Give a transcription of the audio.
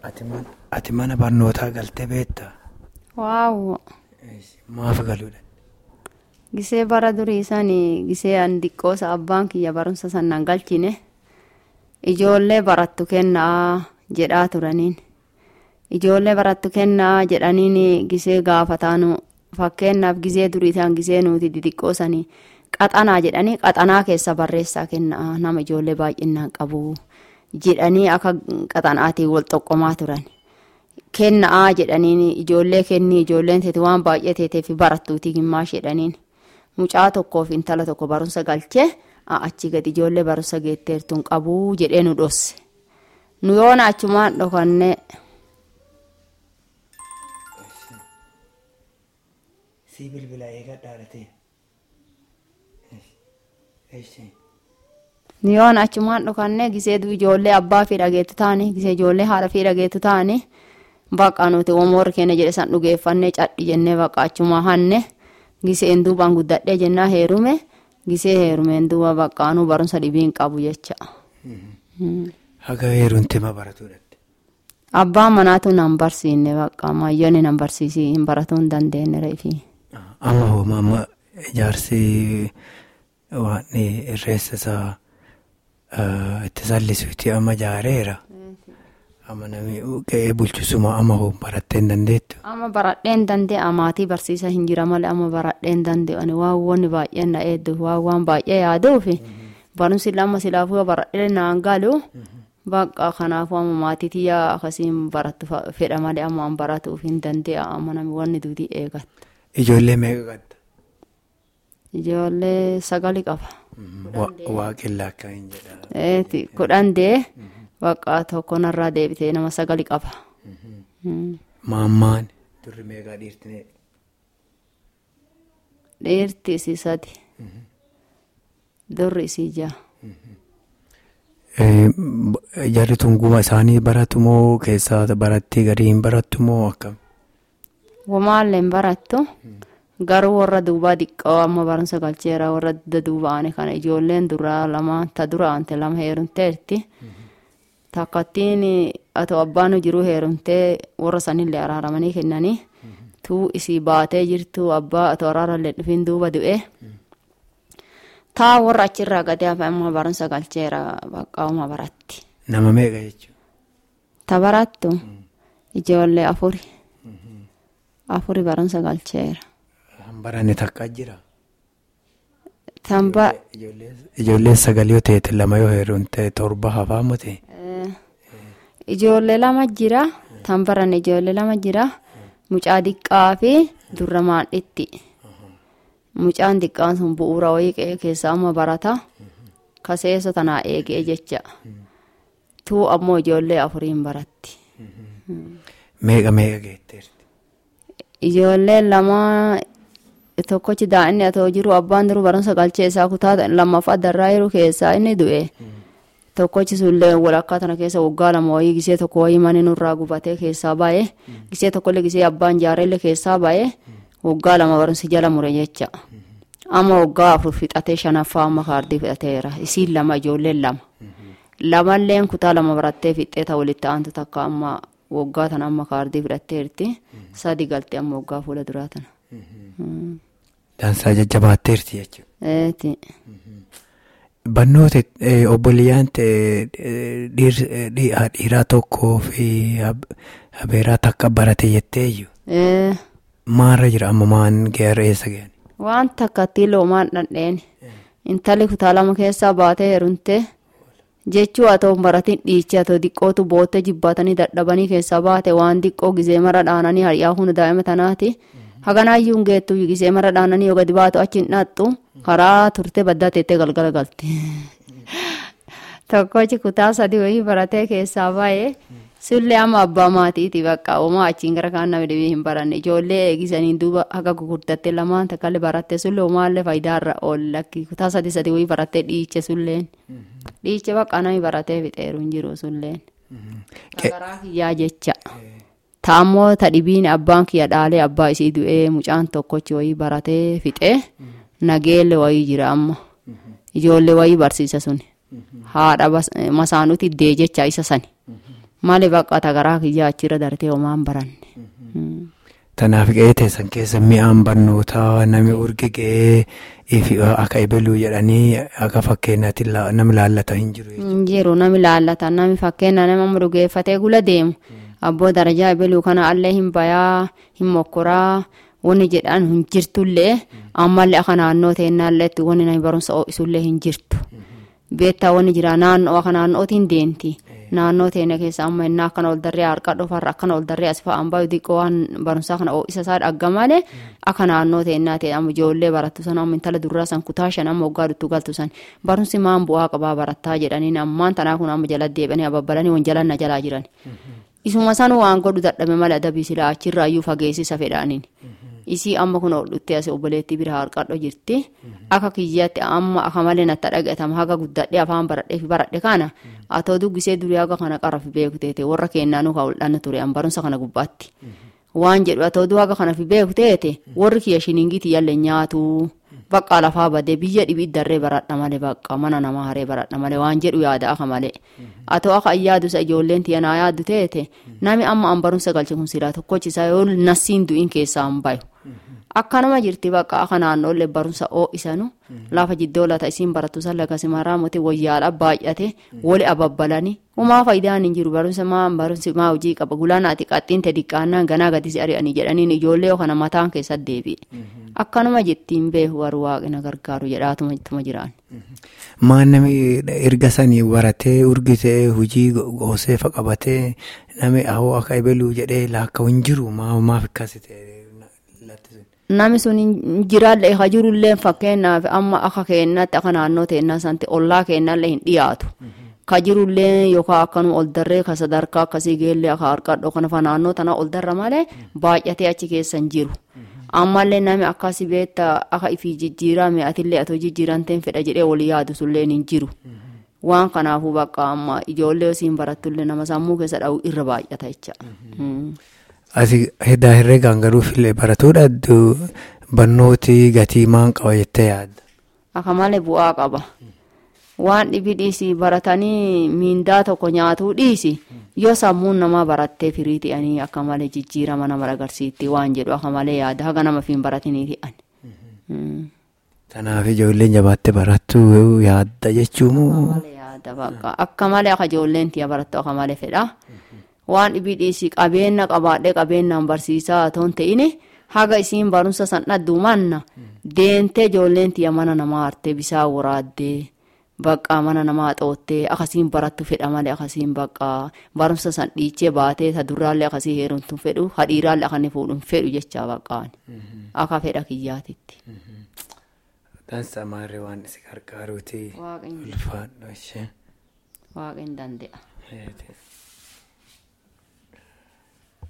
Ati mana barnootaa galtee beektaa? Waaw. Maaf galuudha? Gisee bara durii sanii gisee andiqqoosa abbaan kiyya barumsa sannan galchine ijoollee barattu kennaa jedhaa turaniin. Ijoollee barattu kennaa jedhaniin gisee gaafataanu fakkeenyaaf gisee durii isaan gisee nuti xixiqqoosanii qaxanaa jedhanii qaxanaa keessa barreessaa kennaa nama ijoollee baay'inaan qabu jedhanii akka qaxanaatiin wal xoqqomaa turan. Kennaa jedhaniin ijoollee kennii ijoolleen teeti waan baay'ee teeteef barattuutii gimmaashii jedhaniin. Mucaa tokkoof intala tokko barumsa galchee achi gadi ijoollee barumsa geetteertuun qabuu jedhee nu dhosse. Nu yoona achumaan dhokannee. Si bilbila eegadhaadhatee. Nu yoona achumaan dhokannee gisee ijoollee abbaa fi dhageettu taane gisee ijoollee haadha fi dhageettu taane baqa nuti womoorri keenya jedhe san dhugeeffannee cadhi jennee baqa achumaa hanne. Giseen duubaan guddadhee jennaa heerume gisee heerumeen duuba baqqaanuu barumsa dhibiin qabu jecha. Haga heerumte ma baratuudha? Abbaan manaatu nan barsiinne baqqaa maayyoonni nan barsiisii hin baratuu hin dandeenye reefi. Amma hooma amma ijaarsi waan irreessa isaa itti sallisuuti amma jaareera. Amma namni ga'ee bulchisuma amma hoo barattee hin dandeettu? Amma baradhee hin danda'e maatii barsiisa hin jira malee amma baradhee hin danda'e waan baay'ee na eeddu waan baay'ee yaaduufi barumsi lama silaafuu baradhee naan galu bakka kanaafuu amma maatii tiyyaa akkasiin barattu fedha malee amma an baratuuf hin danda'e amma namni wanni duutii eegatta. Ijoollee meeqa qabda? Ijoollee 9 qaba. Waaqillaa akka hin jedhaa. 10 Bakka tokko narraa deebitee nama 9 qaba. Maammaan durri meeqa dhiirtine? Dhiirti isii 3. Durri isii 6. Jarri tunguma isaanii baratu moo keessaa baratti gadi hin barattu moo akkam? Wamaallee hin barattu. Garuu warra duubaa xiqqoo amma barumsa galcheera warra duubaane kana ijoolleen duraa 2 ta duraante 2 heerumteerti. Takkattiin atoo abbaan jiruu heerumtee warra sanillee araaramanii kennanii tuu isii baatee jirtu abbaa atoo araarallee dhufiin duuba du'e. Taa warra achirraa gadi hafe amma barumsa galcheera baqqaa'uma baratti. Nama meeqa jechuudha? Ta barattu ijoollee 4. 4 barumsa galcheera. Baranne takka jira? Tamba. Ijoolleen 9 yoo ta'e 2 yoo heerumte 7 hafaa mute? Ijoollee 2 jira. Tambaran ijoollee 2 jira. Mucaa diqqaa fi durra maadhitti. Mucaan diqqaan sun bu'uura wayii keessaa amma barata. Kaseessa tanaa eegee jecha. Tuu ammoo ijoollee 4 baratti. Meeqa geetteerti? Ijoollee 2 tokkochi daa'imni atoo jiru abbaan duruu barumsa galchee isaa kutaa lammaffaa darraa jiru keessaa inni du'e. Tokkochi sullee walakkaa tana keessa waggaa 2 wayii gisee tokko wayii mani nurraa gubatee keessaa baay'ee gisee tokkollee gisee abbaan jaareellee keessaa baay'ee waggaa 2 barumsi jala mure jecha. Amma waggaa 4 fixatee 5ffaa amma kaardii fixateera. Isiin 2 ijoolleen 2. Lamalleen kutaa 2 barattee fixxee ta walitti aantu takka amma waggaa tana amma kaardii fixatteerti. 3 galtee amma waggaa fuula duraa tana. Dansaa jajjabaatteerti jechuudha. Barnoota obboleeyyaan dhiiraa tokkoo fi habeeraa takka barate jetteeyyu. Maarra jira amma maan geerra eessa geeni? Waan takkatti loomaan dhandheeni. Intalli kutaa 2 keessaa baatee heerumte jechuu atoo baratiin dhiichi atoo diqqootu boottee jibbaatanii dadhabanii keessaa baate waan diqqoo gisee mara dhaananii hariyaa hunda daa'ima tanaati. Haganaayyuun geettu gisee mara dhaananii yoo gadi baatu achi hin dhaattu karaa turte baddaa teettee galgala galti. Tokkochi kutaa 3 wayii baratee keessaa baay'ee sullee amma abbaa maatiiti bakka uumaa achiin gara kaan nama dhibee hin baranne ijoollee eegisaniin duuba haga gurguddattee 2 takkallee barattee sullee uumaallee faayidaarra oollakki kutaa 3 wayii barattee dhiiche sulleen. Dhiiche bakka namni baratee fixeeru hin jiru sulleen. Garaa kiyyaa jecha. Taammoo tadhibiin abbaan kiyya dhaalee abbaa isii du'ee mucaan tokkochi wayii baratee fixee nageelle wayii jira amma. Ijoollee wayii barsiisa suni. Haadha masaanuuti dee jecha isa sani. malee bakka tagaraa kiyyaa achirra dartee homaan baranne. Tanaaf ga'ee teessan keessa mi'aan barnootaa namni urge ga'ee akka ebaluu jedhanii akka fakkeenyaatti namni laallata hin jiru. Hin jiru namni laallata namni fakkeenya nama dhugeeffatee gula deemu abboo darajaa ebaluu kana allee hin bayaa hin mokkoraa wanni jedhaan hin jirtullee ammallee akka naannoo teennaalleetti wanni namni barumsa ho'isullee hin jirtu. Beektaa wanni jira naannoo akka naannootiin deemti. Naannoo teenya keessa amma innaa akkana ol darree harka dhufarra akkana ol darree as fa'aan baay'ee xiqqoo waan barumsaa kana isa isaa dhaggamale akka naannoo teenyaa ta'e amma ijoollee barattu san amma intala durraa san kutaa shan amma waggaa dhuttuu galtu san barumsi maan bu'aa qabaa barattaa jedhaniin ammaan tanaa kun amma jala deebi'anii ababbalanii wanjalan na jalaa jiran. Isuma san waan godhu dadhabe malee adabii silaa achirraa iyyuu fageessisa fedhaaniin. Isii amma kun ol dhuttee asii obboleettii bira harkadho jirti. Akka kiyyaatti amma akka malee natti dhagaatama haga guddadhee afaan baradhe kana atoo duggisee durii haga kana qarafi beeku teete warra kennaanuu kaa'uudhaan ture barumsa kana gubbaatti. Waan jedhu atoo duu haga kana fi beeku teete warri kiyya shiniingiitii yalle nyaatu bakka lafaa badee biyya dhibii darree baradha malee bakka mana namaa haree baradha malee waan jedhu yaada akka malee. Atoo akka yaadus ijoolleen tiyanaa yaaddu teete nami amma barumsa galche kun silaa tokkochisaa yoo nasiin du'iin keessaa hin bayu. Akkanuma jirti bakka akka naannoollee barumsa ho'isanu lafa jiddoo laata isiin barattu san lakkasi maraa mootii wayyaadha baay'ate wali ababbalanii homaa faayidaan hin jiru barumsi maa hojii qaba gulaan ati qaxxiin te diqqaannaan ganaa gadisi ari'anii jedhaniin ijoollee kana mataan keessa deebi'e. Akkanuma jettiin beeku warri waaqina gargaaru jedhaatuma jiraan. Maan namni erga sanii baratee urgitee hojii gooseefa qabatee namni ahoo akka ebaluu jedhee laakka hin jiru maaf akkasite. Nami sun jiraallee haa jirullee fakkeenyaaf amma akka kennaatti akka naannoo teennaa sanatti ollaa kennallee hin dhiyaatu. Ka jirullee yookaan akkanuma ol darree ka sadarkaa akkasii geellee akka harkadhoo kana fa naannoo tana ol darra malee baay'atee achi keessa hin jiru. Ammallee nami akkasii beektaa akka ifii jijjiirame atillee atoo jijjiiranteen fedha jedhee walii yaadu sullee hin jiru. Waan kanaafuu bakka amma ijoollee isiin barattullee nama sammuu keessa dha'u irra baay'ata jecha. Asi hedaa herreegaan garuu baratuudha barnooti gatii maan qaba jettee yaadda. Akka malee bu'aa qaba. Waan dhibi dhiisi baratanii miindaa tokko nyaatuu dhiisi yoo sammuun namaa barattee firii ta'anii akka malee jijjiirama nama agarsiisti waan jedhu akka malee yaada haga nama fiin baratanii ta'an. Kanaaf ijoolleen jabaattee barattu yaadda jechuun. Akka malee akka ijoolleen tiya barattu akka malee fedha. Waan dhibi dhiisi qabeenya qabaadhee qabeenyaan barsiisaa toon ta'ini haga isiin barumsa san dhaddu manna deentee ijoolleen tiya mana namaa hartee bisaan waraaddee bakka mana namaa xoottee akkasiin barattu fedha malee akkasiin bakka barumsa san dhiichee baatee ta duraallee akkasii heerumtuun fedhu hadhiiraallee akka inni fuudhuun fedhu jechaa baqqaan akka fedha kiyyaatitti. Dansa maarree waan isi gargaaruuti ulfaadhu ishee. Waaqni danda'a.